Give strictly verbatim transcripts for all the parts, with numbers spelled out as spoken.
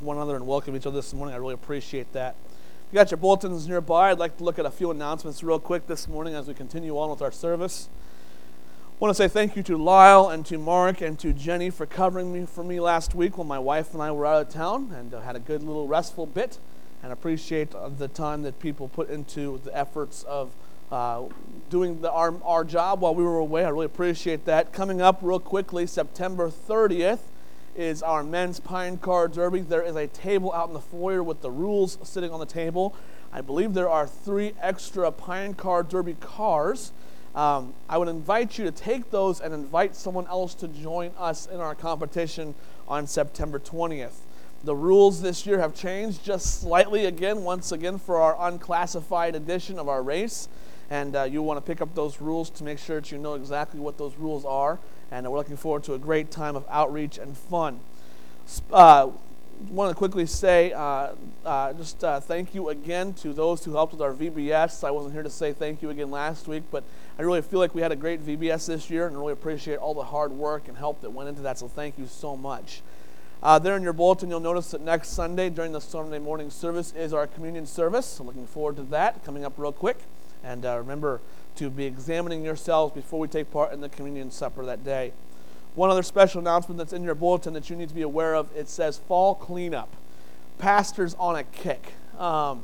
one another and welcome each other this morning. I really appreciate that. If you got your bulletins nearby, I'd like to look at a few announcements real quick this morning as we continue on with our service. I want to say thank you to Lyle and to Mark and to Jenny for covering me for me last week when my wife and I were out of town, and uh, had a good little restful bit, and appreciate uh, the time that people put into the efforts of uh, doing the, our, our job while we were away. I really appreciate that. Coming up real quickly, September thirtieth, is our men's Pine Car Derby. There is a table out in the foyer with the rules sitting on the table. I believe there are three extra Pine Car Derby cars. Um, I would invite you to take those and invite someone else to join us in our competition on September twentieth. The rules this year have changed just slightly again, once again, for our unclassified edition of our race. And uh, you want to pick up those rules to make sure that you know exactly what those rules are. And we're looking forward to a great time of outreach and fun. Uh, want to quickly say uh, uh, just uh, thank you again to those who helped with our V B S. I wasn't here to say thank you again last week, but I really feel like we had a great V B S this year and really appreciate all the hard work and help that went into that, so thank you so much. Uh, there in your bulletin, you'll notice that next Sunday during the Sunday morning service is our communion service. So looking forward to that coming up real quick. And uh, remember to be examining yourselves before we take part in the communion supper that day. One other special announcement that's in your bulletin that you need to be aware of, it says fall cleanup. Pastor's on a kick. Um,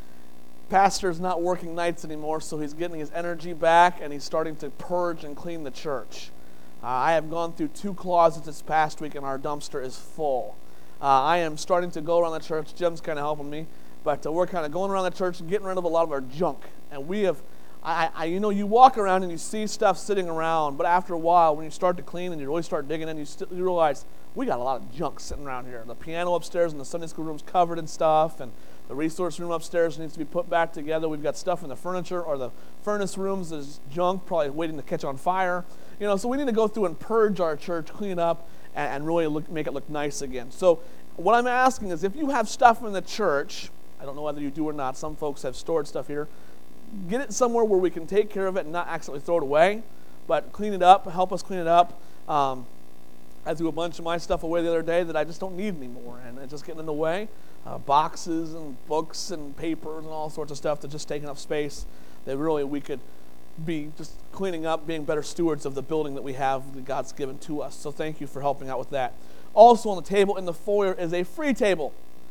Pastor's not working nights anymore, so he's getting his energy back and he's starting to purge and clean the church. Uh, I have gone through two closets this past week and our dumpster is full. Uh, I am starting to go around the church. Jim's kind of helping me, but uh, we're kind of going around the church and getting rid of a lot of our junk. And we have I, I, you know, you walk around and you see stuff sitting around, but after a while, when you start to clean and you really start digging in, you, st- you realize we got a lot of junk sitting around here. The piano upstairs and the Sunday school room's covered in stuff, and the resource room upstairs needs to be put back together. We've got stuff in the furniture or the furnace rooms that's junk, probably waiting to catch on fire. You know, so we need to go through and purge our church, clean it up, and, and really look, make it look nice again. So what I'm asking is, if you have stuff in the church, I don't know whether you do or not. Some folks have stored stuff here. Get it somewhere where we can take care of it and not accidentally throw it away, but clean it up, help us clean it up. Um, I threw a bunch of my stuff away the other day that I just don't need anymore, and it's just getting in the way. Uh, boxes and books and papers and all sorts of stuff that's just taking up space that really we could be just cleaning up, being better stewards of the building that we have that God's given to us. So thank you for helping out with that. Also on the table in the foyer is a free table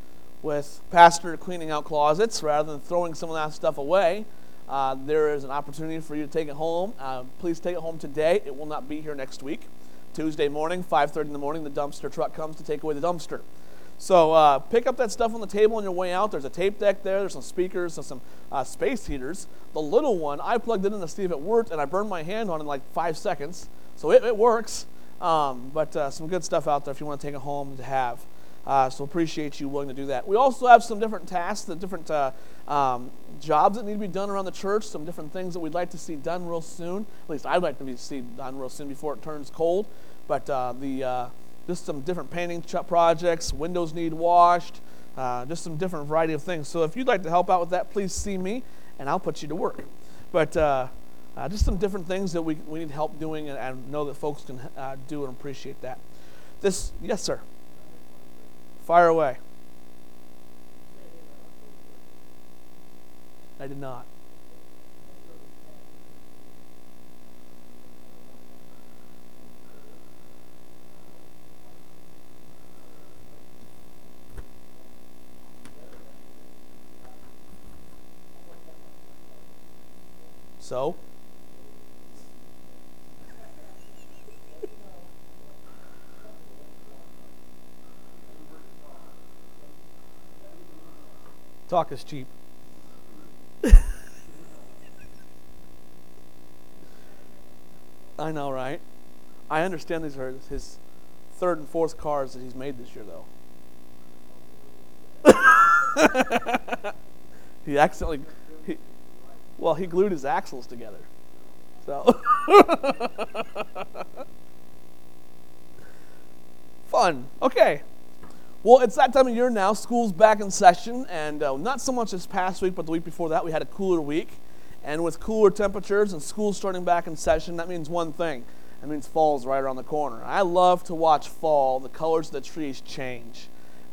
with Pastor cleaning out closets rather than throwing some of that stuff away. Uh, there is an opportunity for you to take it home. Uh, please take it home today. It will not be here next week. Tuesday morning, five thirty in the morning, the dumpster truck comes to take away the dumpster. So uh, pick up that stuff on the table on your way out. There's a tape deck there. There's some speakers and some uh, space heaters. The little one, I plugged it in to see if it worked, and I burned my hand on it in like five seconds. So it, it works. Um, but uh, some good stuff out there if you want to take it home to have. Uh, so appreciate you willing to do that. We also have some different tasks, the different uh, um, jobs that need to be done around the church, some different things that we'd like to see done real soon. At least I'd like to be, see done real soon before it turns cold. But uh, the uh, just some different painting ch- projects, windows need washed, uh, just some different variety of things. So if you'd like to help out with that, please see me, and I'll put you to work. But uh, uh, just some different things that we, we need help doing, and, and know that folks can uh, do and appreciate that. This, yes, sir. Fire away. I did not. So? Talk is cheap. I know, right? I understand these are his third and fourth cars that he's made this year, though. He accidentally, he, well, he glued his axles together. So, fun. Okay. Well, it's that time of year now. School's back in session, and uh, not so much this past week, but the week before that, we had a cooler week. And with cooler temperatures and school starting back in session, that means one thing. That means fall's right around the corner. I love to watch fall, the colors of the trees change.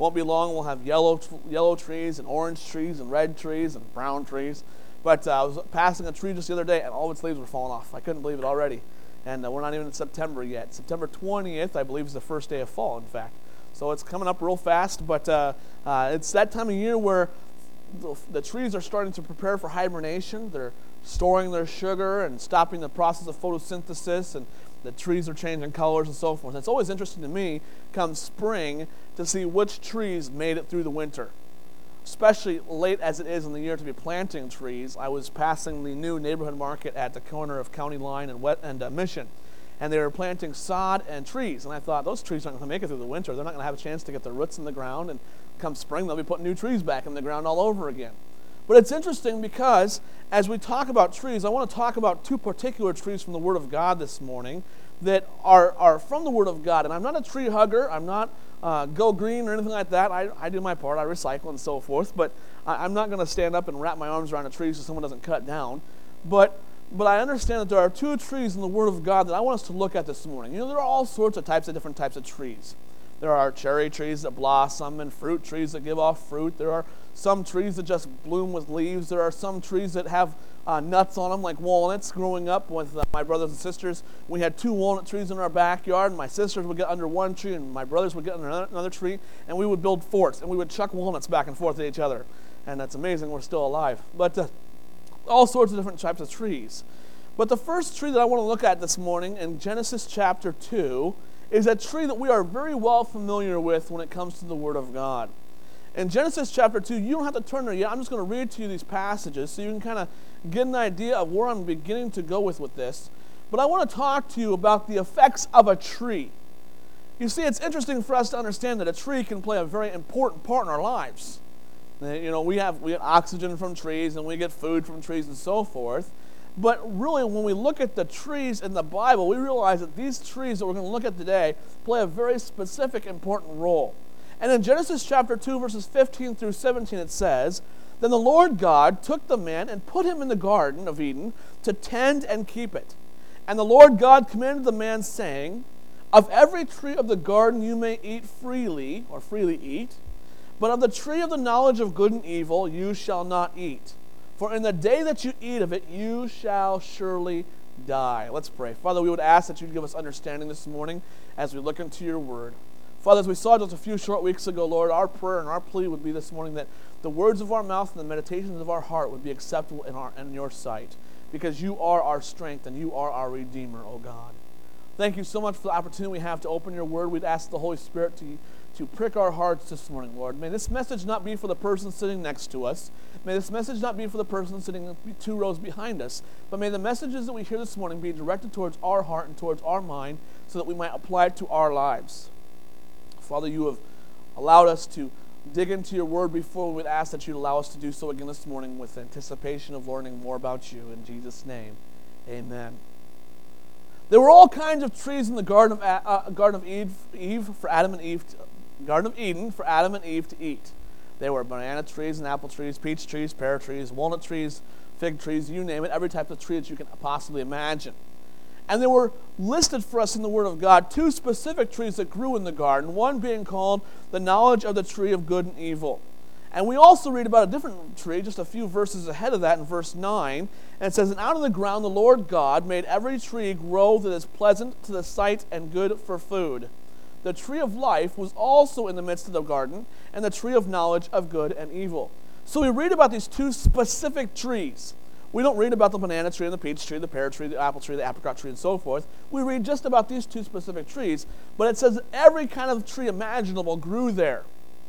Won't be long, we'll have yellow yellow trees and orange trees and red trees and brown trees. But uh, I was passing a tree just the other day, and all of its leaves were falling off. I couldn't believe it already. And uh, we're not even in September yet. September twentieth, I believe, is the first day of fall, in fact. So it's coming up real fast, but uh, uh, it's that time of year where the, the trees are starting to prepare for hibernation. They're storing their sugar and stopping the process of photosynthesis, and the trees are changing colors and so forth. And it's always interesting to me, come spring, to see which trees made it through the winter. Especially late as it is in the year to be planting trees. I was passing the new neighborhood market at the corner of County Line and, Wet, and uh, Mission, and they were planting sod and trees. And I thought, those trees aren't going to make it through the winter. They're not going to have a chance to get their roots in the ground, and come spring, they'll be putting new trees back in the ground all over again. But it's interesting because as we talk about trees, I want to talk about two particular trees from the Word of God this morning that are, are from the Word of God. And I'm not a tree hugger. I'm not uh, go green or anything like that. I, I do my part. I recycle and so forth. But I, I'm not going to stand up and wrap my arms around a tree so someone doesn't cut down. But but I understand that there are two trees in the Word of God that I want us to look at this morning. You know, there are all sorts of types of different types of trees. There are cherry trees that blossom and fruit trees that give off fruit. There are some trees that just bloom with leaves. There are some trees that have uh, nuts on them, like walnuts. Growing up with uh, my brothers and sisters, we had two walnut trees in our backyard. And my sisters would get under one tree, and my brothers would get under another, another tree, and we would build forts, and we would chuck walnuts back and forth at each other. And that's amazing we're still alive. But uh, all sorts of different types of trees. But the first tree that I want to look at this morning in Genesis chapter two is a tree that we are very well familiar with when it comes to the Word of God. In Genesis chapter two, you don't have to turn there yet. I'm just going to read to you these passages so you can kind of get an idea of where I'm beginning to go with, with this. But I want to talk to you about the effects of a tree. You see, it's interesting for us to understand that a tree can play a very important part in our lives. You know, we have we get oxygen from trees, and we get food from trees and so forth. But really, when we look at the trees in the Bible, we realize that these trees that we're going to look at today play a very specific, important role. And in Genesis chapter two, verses fifteen through seventeen, it says, "Then the Lord God took the man and put him in the garden of Eden to tend and keep it. And the Lord God commanded the man, saying, Of every tree of the garden you may eat freely, or freely eat, but of the tree of the knowledge of good and evil you shall not eat. For in the day that you eat of it, you shall surely die." Let's pray. Father, we would ask that you'd give us understanding this morning as we look into your word. Father, as we saw just a few short weeks ago, Lord, our prayer and our plea would be this morning that the words of our mouth and the meditations of our heart would be acceptable in, our, in your sight, because you are our strength and you are our Redeemer, O God. Thank you so much for the opportunity we have to open your word. We'd ask the Holy Spirit to to prick our hearts this morning, Lord. May this message not be for the person sitting next to us. May this message not be for the person sitting two rows behind us. But may the messages that we hear this morning be directed towards our heart and towards our mind so that we might apply it to our lives. Father, you have allowed us to dig into your word before. We would ask that you'd allow us to do so again this morning with anticipation of learning more about you. In Jesus' name, amen. There were all kinds of trees in the Garden of, uh, Garden of Eve, Eve for Adam and Eve to, Garden of Eden for Adam and Eve to eat. There were banana trees and apple trees, peach trees, pear trees, walnut trees, fig trees, you name it, every type of tree that you can possibly imagine. And there were listed for us in the Word of God two specific trees that grew in the garden, one being called the knowledge of the tree of good and evil. And we also read about a different tree, just a few verses ahead of that in verse nine, and it says, "And out of the ground the Lord God made every tree grow that is pleasant to the sight and good for food. The tree of life was also in the midst of the garden, and the tree of knowledge of good and evil." So we read about these two specific trees. We don't read about the banana tree and the peach tree, the pear tree, the apple tree, the apricot tree, and so forth. We read just about these two specific trees, but it says every kind of tree imaginable grew there.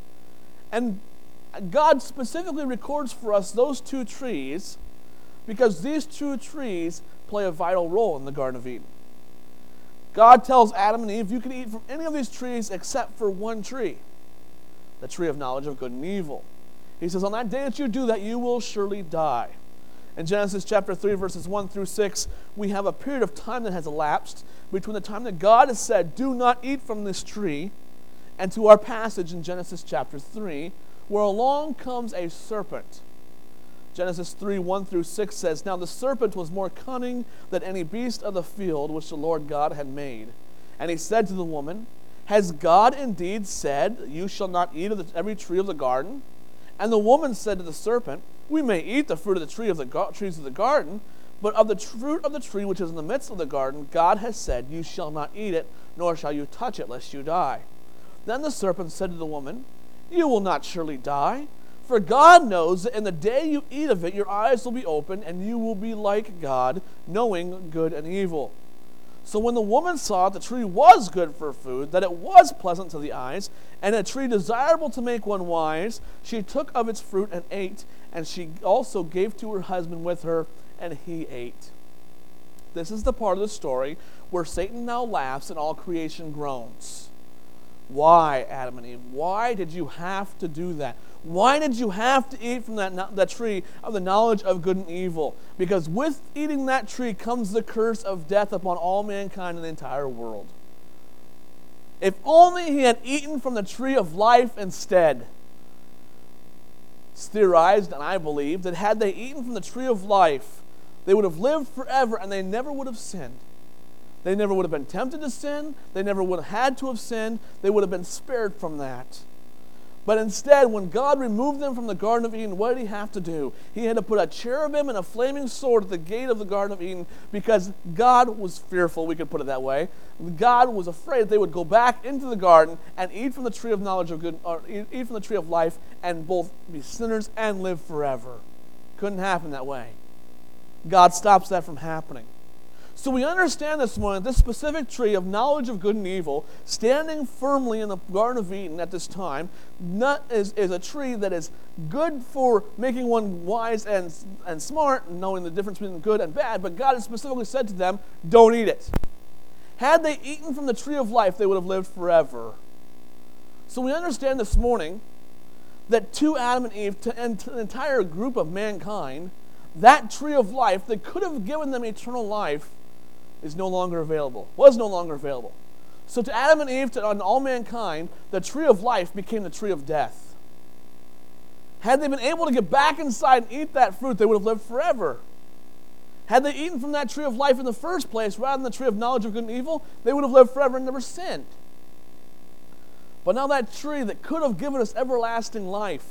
And God specifically records for us those two trees because these two trees play a vital role in the Garden of Eden. God tells Adam and Eve, you can eat from any of these trees except for one tree, the tree of knowledge of good and evil. He says, on that day that you do that, you will surely die. In Genesis chapter three, verses one through six, we have a period of time that has elapsed between the time that God has said, do not eat from this tree, and to our passage in Genesis chapter three, where along comes a serpent. Genesis three, one through six says, "Now the serpent was more cunning than any beast of the field which the Lord God had made. And he said to the woman, Has God indeed said, you shall not eat of the, every tree of the garden? And the woman said to the serpent, we may eat the fruit of the tree of the go- trees of the garden, but of the fruit of the tree which is in the midst of the garden, God has said, you shall not eat it, nor shall you touch it, lest you die. Then the serpent said to the woman, you will not surely die, for God knows that in the day you eat of it, your eyes will be opened, and you will be like God, knowing good and evil. So when the woman saw that the tree was good for food, that it was pleasant to the eyes, and a tree desirable to make one wise, she took of its fruit and ate, and she also gave to her husband with her, and he ate. This is the part of the story where Satan now laughs and all creation groans. Why, Adam and Eve? Why did you have to do that? Why did you have to eat from that, that tree of the knowledge of good and evil? Because with eating that tree comes the curse of death upon all mankind in the entire world. If only he had eaten from the tree of life instead. It's theorized, and I believe, that had they eaten from the tree of life, they would have lived forever and they never would have sinned. They never would have been tempted to sin. They never would have had to have sinned. They would have been spared from that. But instead, when God removed them from the Garden of Eden, what did he have to do? He had to put a cherubim and a flaming sword at the gate of the Garden of Eden because God was fearful, we could put it that way. God was afraid that they would go back into the garden and eat from the tree of knowledge of good, or eat from the tree of life and both be sinners and live forever. Couldn't happen that way. God stops that from happening. So we understand this morning that this specific tree of knowledge of good and evil, standing firmly in the Garden of Eden at this time, not, is, is a tree that is good for making one wise and, and smart, knowing the difference between good and bad, but God has specifically said to them, don't eat it. Had they eaten from the tree of life, they would have lived forever. So we understand this morning that to Adam and Eve, to, and to the entire group of mankind, that tree of life that could have given them eternal life is no longer available, was no longer available. So to Adam and Eve, to all mankind, the tree of life became the tree of death. Had they been able to get back inside and eat that fruit, they would have lived forever. Had they eaten from that tree of life in the first place, rather than the tree of knowledge of good and evil, they would have lived forever and never sinned. But now that tree that could have given us everlasting life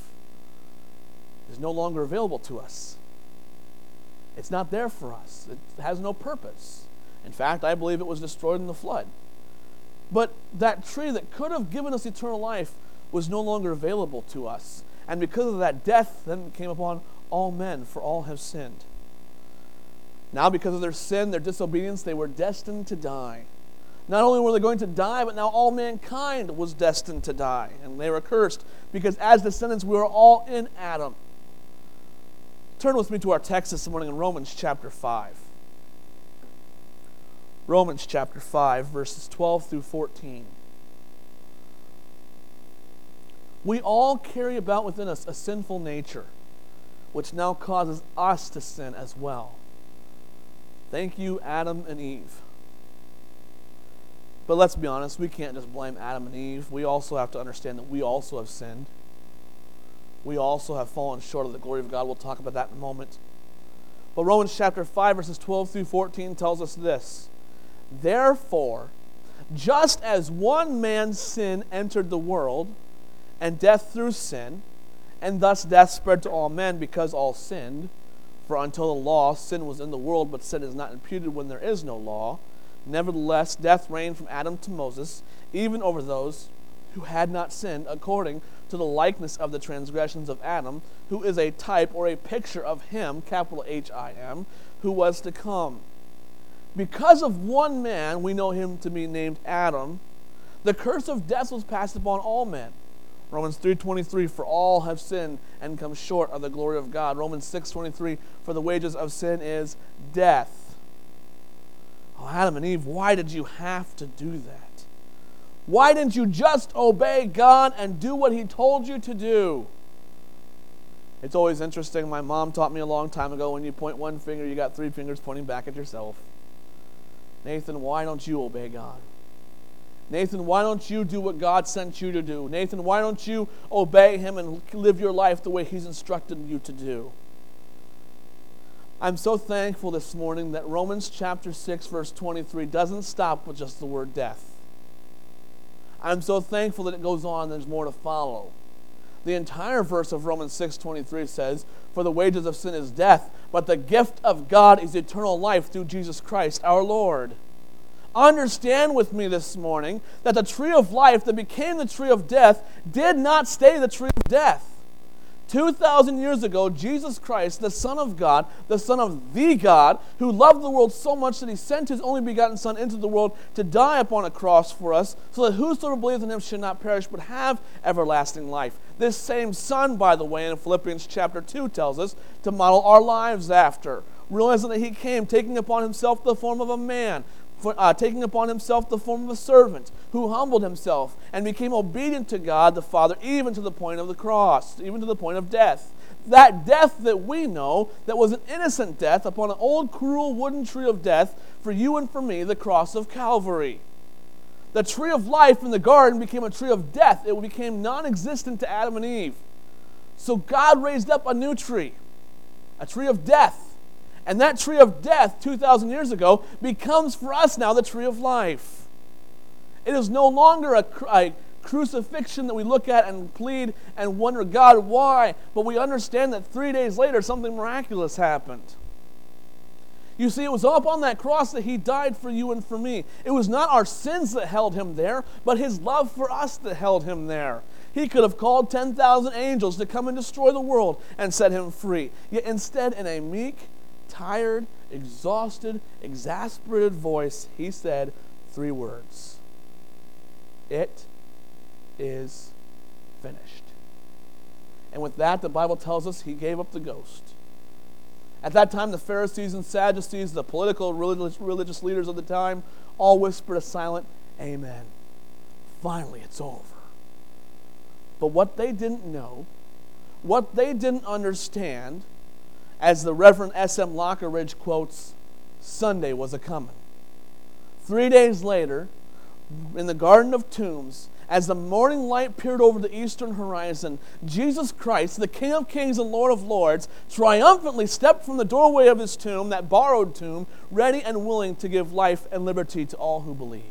is no longer available to us. It's not there for us. It has no purpose. In fact, I believe it was destroyed in the flood. But that tree that could have given us eternal life was no longer available to us. And because of that, death then came upon all men, for all have sinned. Now because of their sin, their disobedience, they were destined to die. Not only were they going to die, but now all mankind was destined to die. And they were cursed because as descendants, we were all in Adam. Turn with me to our text this morning in Romans chapter five. Romans chapter five, verses twelve through fourteen. We all carry about within us a sinful nature, which now causes us to sin as well. Thank you, Adam and Eve. But let's be honest, we can't just blame Adam and Eve. We also have to understand that we also have sinned. We also have fallen short of the glory of God. We'll talk about that in a moment. But Romans chapter five, verses twelve through fourteen tells us this. Therefore, just as one man's sin entered the world, and death through sin, and thus death spread to all men because all sinned, for until the law, sin was in the world, but sin is not imputed when there is no law. Nevertheless, death reigned from Adam to Moses, even over those who had not sinned, according to the likeness of the transgressions of Adam, who is a type or a picture of him, capital H I M, who was to come. Because of one man, we know him to be named Adam, the curse of death was passed upon all men. Romans three twenty-three, for all have sinned and come short of the glory of God. Romans six twenty-three, for the wages of sin is death. Oh, Adam and Eve, why did you have to do that? Why didn't you just obey God and do what he told you to do? It's always interesting. My mom taught me a long time ago, when you point one finger, you got three fingers pointing back at yourself. Nathan, why don't you obey God? Nathan, why don't you do what God sent you to do? Nathan, why don't you obey him and live your life the way he's instructed you to do? I'm so thankful this morning that Romans chapter six, verse twenty-three doesn't stop with just the word death. I'm so thankful that it goes on and there's more to follow. The entire verse of Romans six twenty-three says, "For the wages of sin is death, but the gift of God is eternal life through Jesus Christ our Lord." Understand with me this morning that the tree of life that became the tree of death did not stay the tree of death. two thousand years ago, Jesus Christ, the Son of God, the Son of the God, who loved the world so much that he sent his only begotten Son into the world to die upon a cross for us, so that whosoever believes in him should not perish but have everlasting life. This same Son, by the way, in Philippians chapter two tells us to model our lives after, realizing that he came taking upon himself the form of a man, For, uh, taking upon himself the form of a servant, who humbled himself and became obedient to God the Father, even to the point of the cross, even to the point of death. That death that we know, that was an innocent death upon an old cruel wooden tree of death for you and for me, the cross of Calvary. The tree of life in the garden became a tree of death. It became non-existent to Adam and Eve. So God raised up a new tree, a tree of death. And that tree of death, two thousand years ago, becomes for us now the tree of life. It is no longer a, a crucifixion that we look at and plead and wonder, God, why? But we understand that three days later, something miraculous happened. You see, it was up on that cross that he died for you and for me. It was not our sins that held him there, but his love for us that held him there. He could have called ten thousand angels to come and destroy the world and set him free. Yet instead, in a meek, tired, exhausted, exasperated voice, he said three words. It is finished. And with that, the Bible tells us he gave up the ghost. At that time, the Pharisees and Sadducees, the political religious, religious leaders of the time, all whispered a silent amen. Finally, it's over. But what they didn't know, what they didn't understand, as the Reverend S M Lockeridge quotes, Sunday was a-comin'. Three days later, in the Garden of Tombs, as the morning light peered over the eastern horizon, Jesus Christ, the King of Kings and Lord of Lords, triumphantly stepped from the doorway of his tomb, that borrowed tomb, ready and willing to give life and liberty to all who believed.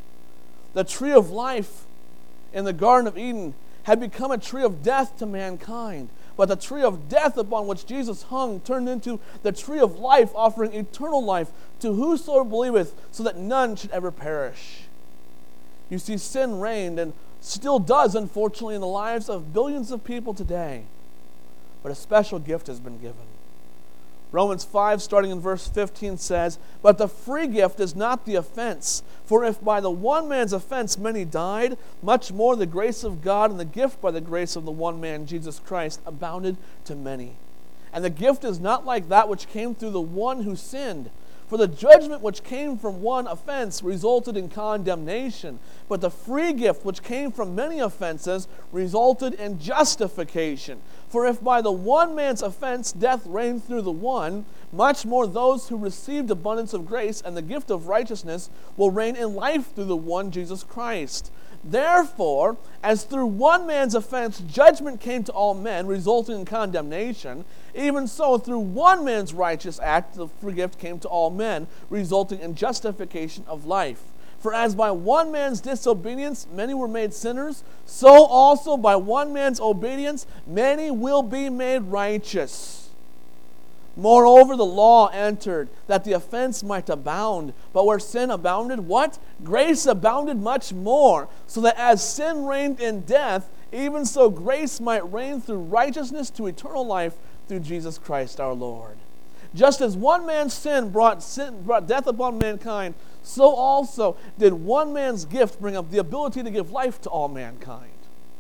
The tree of life in the Garden of Eden had become a tree of death to mankind. But the tree of death upon which Jesus hung turned into the tree of life, offering eternal life to whosoever believeth, so that none should ever perish. You see, sin reigned and still does, unfortunately, in the lives of billions of people today. But a special gift has been given. Romans five, starting in verse fifteen, says, "But the free gift is not the offense. For if by the one man's offense many died, much more the grace of God and the gift by the grace of the one man, Jesus Christ, abounded to many. And the gift is not like that which came through the one who sinned. For the judgment which came from one offense resulted in condemnation, but the free gift which came from many offenses resulted in justification. For if by the one man's offense death reigned through the one, much more those who received abundance of grace and the gift of righteousness will reign in life through the one Jesus Christ. Therefore, as through one man's offense judgment came to all men, resulting in condemnation, even so through one man's righteous act the free gift came to all men, resulting in justification of life. For as by one man's disobedience many were made sinners, so also by one man's obedience many will be made righteous. Moreover, the law entered, that the offense might abound. But where sin abounded, what? Grace abounded much more, so that as sin reigned in death, even so grace might reign through righteousness to eternal life through Jesus Christ our Lord. Just as one man's sin brought, sin, brought death upon mankind, so also did one man's gift bring up the ability to give life to all mankind.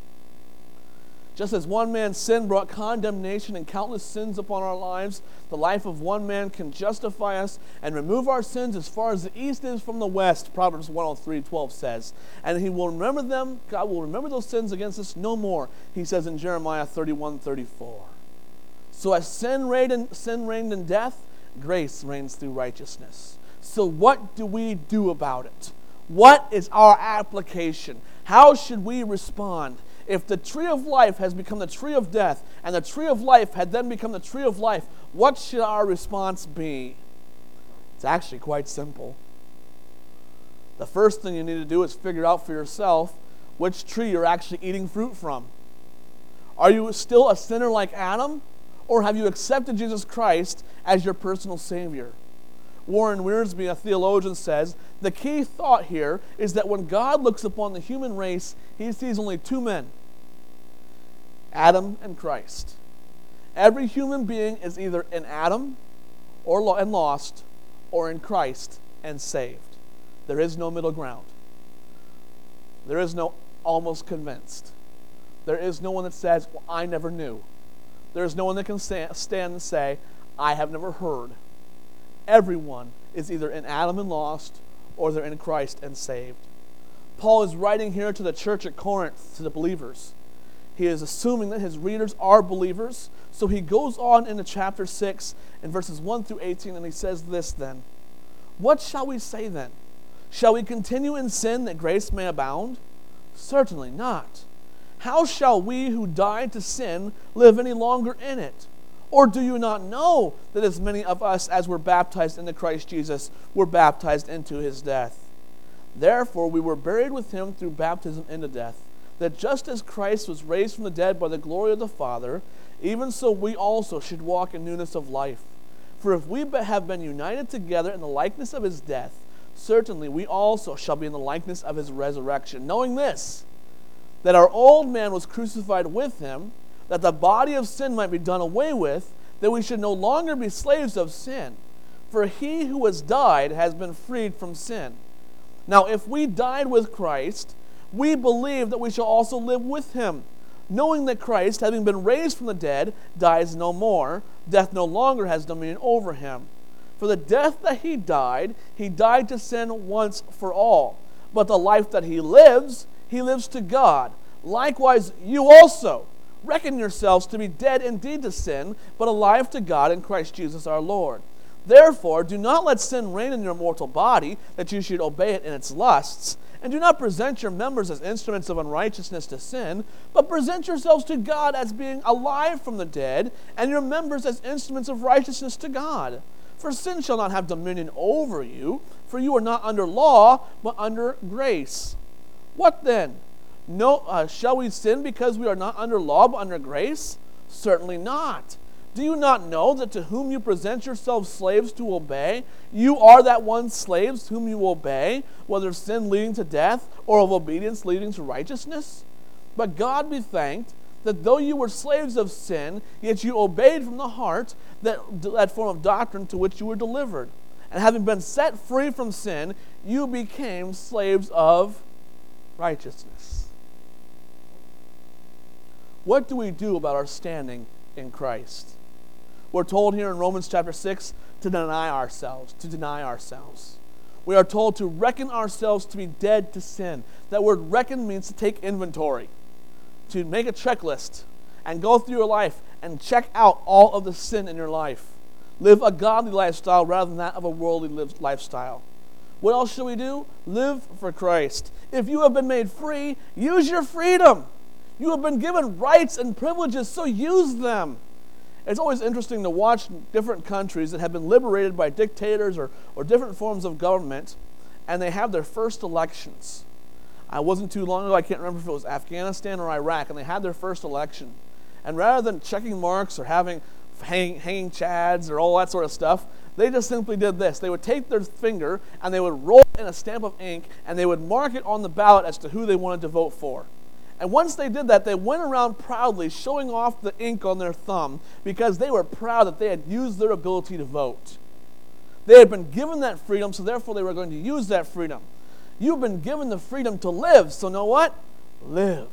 Just as one man's sin brought condemnation and countless sins upon our lives, the life of one man can justify us and remove our sins as far as the east is from the west, Proverbs one oh three twelve says. And he will remember them, God will remember those sins against us no more, he says in Jeremiah thirty-one thirty-four. So as sin reigned in, sin reigned in death, grace reigns through righteousness. So what do we do about it? What is our application? How should we respond? If the tree of life has become the tree of death, and the tree of life had then become the tree of life, what should our response be? It's actually quite simple. The first thing you need to do is figure out for yourself which tree you're actually eating fruit from. Are you still a sinner like Adam, or have you accepted Jesus Christ as your personal Savior? Warren Wiersbe, a theologian, says, the key thought here is that when God looks upon the human race, he sees only two men, Adam and Christ. Every human being is either in Adam or lo- and lost, or in Christ and saved. There is no middle ground. There is no almost convinced. There is no one that says, well, I never knew. There is no one that can stand and say, I have never heard. Everyone is either in Adam and lost, or they're in Christ and saved. Paul is writing here to the church at Corinth, to the believers. He is assuming that his readers are believers. So he goes on into chapter six in verses one through eighteen, and he says this then. What shall we say then? Shall we continue in sin that grace may abound? Certainly not. How shall we who died to sin live any longer in it? Or do you not know that as many of us as were baptized into Christ Jesus were baptized into his death? Therefore we were buried with him through baptism into death, that just as Christ was raised from the dead by the glory of the Father, even so we also should walk in newness of life. For if we have been united together in the likeness of his death, certainly we also shall be in the likeness of his resurrection, knowing this, that our old man was crucified with him, that the body of sin might be done away with, that we should no longer be slaves of sin. For he who has died has been freed from sin. Now if we died with Christ, we believe that we shall also live with him, knowing that Christ, having been raised from the dead, dies no more. Death no longer has dominion over him. For the death that he died, he died to sin once for all. But the life that he lives, he lives to God. Likewise, you also reckon yourselves to be dead indeed to sin, but alive to God in Christ Jesus our Lord. Therefore, do not let sin reign in your mortal body, that you should obey it in its lusts. And do not present your members as instruments of unrighteousness to sin, but present yourselves to God as being alive from the dead, and your members as instruments of righteousness to God. For sin shall not have dominion over you, for you are not under law, but under grace. What then? No, uh, shall we sin because we are not under law, but under grace? Certainly not. Do you not know that to whom you present yourselves slaves to obey, you are that one slaves whom you obey, whether of sin leading to death or of obedience leading to righteousness? But God be thanked that though you were slaves of sin, yet you obeyed from the heart that, that form of doctrine to which you were delivered. And having been set free from sin, you became slaves of righteousness. What do we do about our standing in Christ? We're told here in Romans chapter six to deny ourselves, to deny ourselves. We are told to reckon ourselves to be dead to sin. That word reckon means to take inventory, to make a checklist and go through your life and check out all of the sin in your life. Live a godly lifestyle rather than that of a worldly lifestyle. What else should we do? Live for Christ. If you have been made free, use your freedom. You have been given rights and privileges, so use them. It's always interesting to watch different countries that have been liberated by dictators or, or different forms of government, and they have their first elections. I wasn't too long ago, I can't remember if it was Afghanistan or Iraq, and they had their first election. And rather than checking marks or having hang, hanging chads or all that sort of stuff, they just simply did this. They would take their finger and they would roll in a stamp of ink and they would mark it on the ballot as to who they wanted to vote for. And once they did that, they went around proudly showing off the ink on their thumb because they were proud that they had used their ability to vote. They had been given that freedom, so therefore they were going to use that freedom. You've been given the freedom to live, so know what? Live.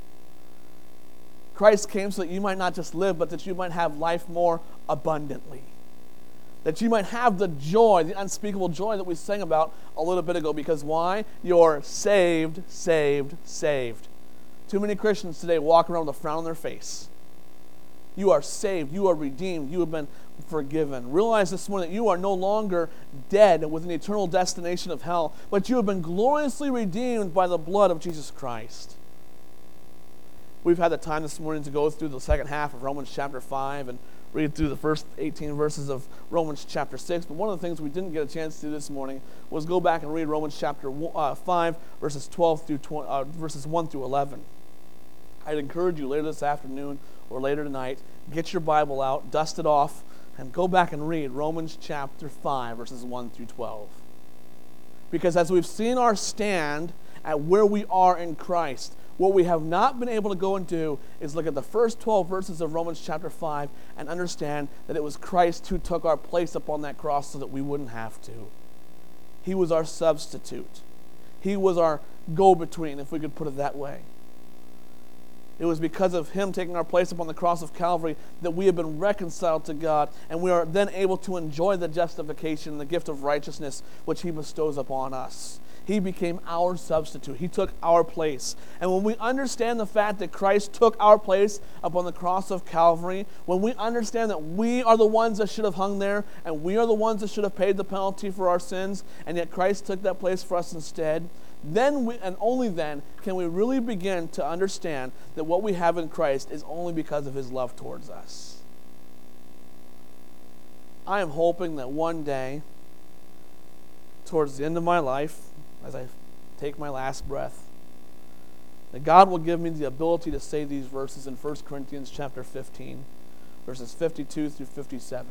Christ came so that you might not just live, but that you might have life more abundantly. That you might have the joy, the unspeakable joy that we sang about a little bit ago. Because why? You're saved, saved, saved. Too many Christians today walk around with a frown on their face. You are saved. You are redeemed. You have been forgiven. Realize this morning that you are no longer dead with an eternal destination of hell, but you have been gloriously redeemed by the blood of Jesus Christ. We've had the time this morning to go through the second half of Romans chapter five, and read through the first eighteen verses of Romans chapter six, but one of the things we didn't get a chance to do this morning was go back and read Romans chapter uh, five, verses twelve through twenty, uh, verses one through eleven. I'd encourage you later this afternoon or later tonight, get your Bible out, dust it off, and go back and read Romans chapter five, verses one through twelve. Because as we've seen our stand at where we are in Christ, what we have not been able to go and do is look at the first twelve verses of Romans chapter five and understand that it was Christ who took our place upon that cross so that we wouldn't have to. He was our substitute. He was our go-between, if we could put it that way. It was because of Him taking our place upon the cross of Calvary that we have been reconciled to God, and we are then able to enjoy the justification and the gift of righteousness which He bestows upon us. He became our substitute. He took our place. And when we understand the fact that Christ took our place upon the cross of Calvary, when we understand that we are the ones that should have hung there, and we are the ones that should have paid the penalty for our sins, and yet Christ took that place for us instead, then we, and only then can we really begin to understand that what we have in Christ is only because of His love towards us. I am hoping that one day, towards the end of my life, as I take my last breath, that God will give me the ability to say these verses in First Corinthians chapter fifteen, verses fifty-two through fifty-seven.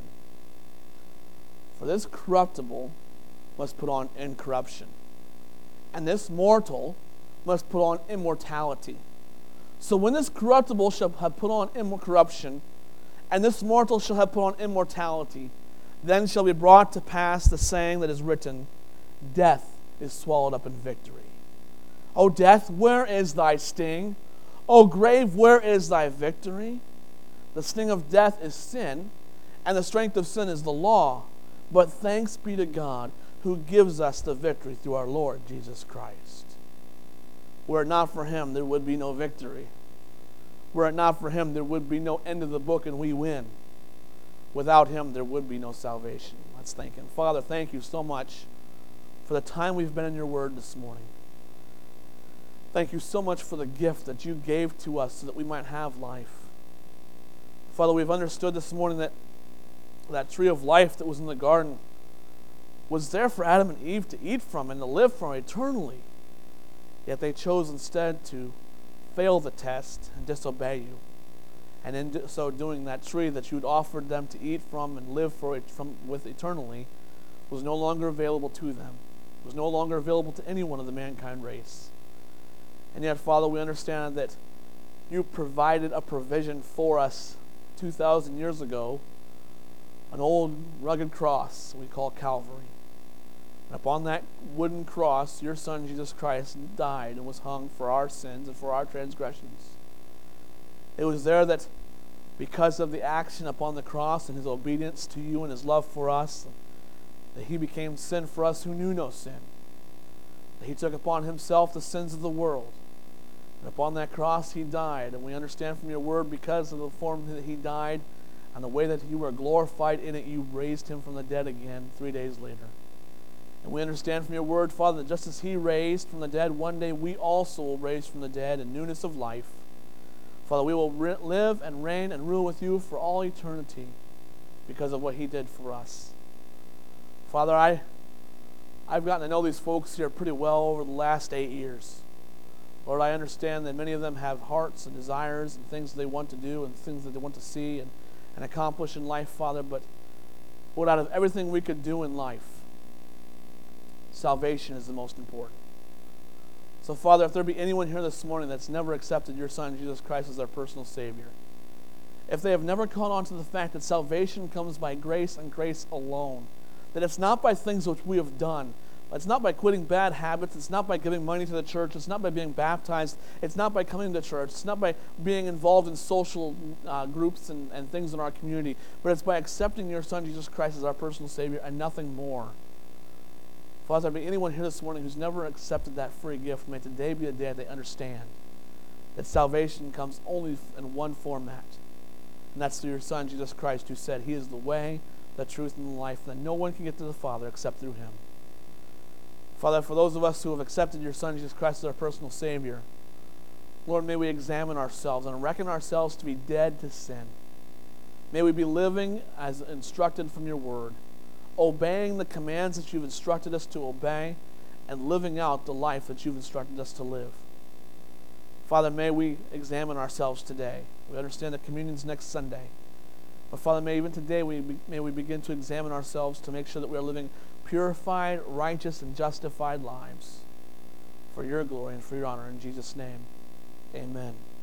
For this corruptible must put on incorruption, and this mortal must put on immortality. So when this corruptible shall have put on incorruption, and this mortal shall have put on immortality, then shall be brought to pass the saying that is written, Death is swallowed up in victory. O death, where is thy sting? O grave, where is thy victory? The sting of death is sin, and the strength of sin is the law. But thanks be to God, who gives us the victory through our Lord Jesus Christ. Were it not for Him, there would be no victory. Were it not for Him, there would be no end of the book and we win. Without Him, there would be no salvation. Let's thank Him. Father, thank You so much for the time we've been in Your Word this morning. Thank You so much for the gift that You gave to us so that we might have life. Father, we've understood this morning that that tree of life that was in the garden was there for Adam and Eve to eat from and to live from eternally. Yet they chose instead to fail the test and disobey You. And in so doing, that tree that You had offered them to eat from and live for it from with eternally was no longer available to them. It was no longer available to anyone of the mankind race. And yet, Father, we understand that You provided a provision for us two thousand years ago, an old rugged cross we call Calvary. And upon that wooden cross, Your Son, Jesus Christ, died and was hung for our sins and for our transgressions. It was there that, because of the action upon the cross and His obedience to You and His love for us, that He became sin for us who knew no sin. That He took upon Himself the sins of the world. And upon that cross He died. And we understand from Your Word, because of the form that He died and the way that You were glorified in it, You raised Him from the dead again three days later. And we understand from Your Word, Father, that just as He raised from the dead, one day we also will raise from the dead in newness of life. Father, we will re- live and reign and rule with You for all eternity because of what He did for us. Father, I, I've gotten to know these folks here pretty well over the last eight years. Lord, I understand that many of them have hearts and desires and things they want to do and things that they want to see and, and accomplish in life, Father. But Lord, out of everything we could do in life, salvation is the most important. So, Father, if there be anyone here this morning that's never accepted Your Son, Jesus Christ, as their personal Savior, if they have never caught on to the fact that salvation comes by grace and grace alone, that it's not by things which we have done, it's not by quitting bad habits, it's not by giving money to the church, it's not by being baptized, it's not by coming to church, it's not by being involved in social uh, groups and, and things in our community, but it's by accepting Your Son, Jesus Christ, as our personal Savior and nothing more. Father, there be anyone here this morning who's never accepted that free gift, may today be a day that they understand that salvation comes only in one format, and that's through Your Son, Jesus Christ, who said He is the way, the truth, and the life, that no one can get to the Father except through Him. Father, for those of us who have accepted Your Son, Jesus Christ, as our personal Savior, Lord, may we examine ourselves and reckon ourselves to be dead to sin. May we be living as instructed from your word, obeying the commands that you've instructed us to obey, and living out the life that you've instructed us to live. Father, may we examine ourselves today. We understand that communion's next Sunday. But Father, may even today we be, may we begin to examine ourselves to make sure that we are living purified, righteous, and justified lives for your glory and for your honor. In Jesus' name, amen.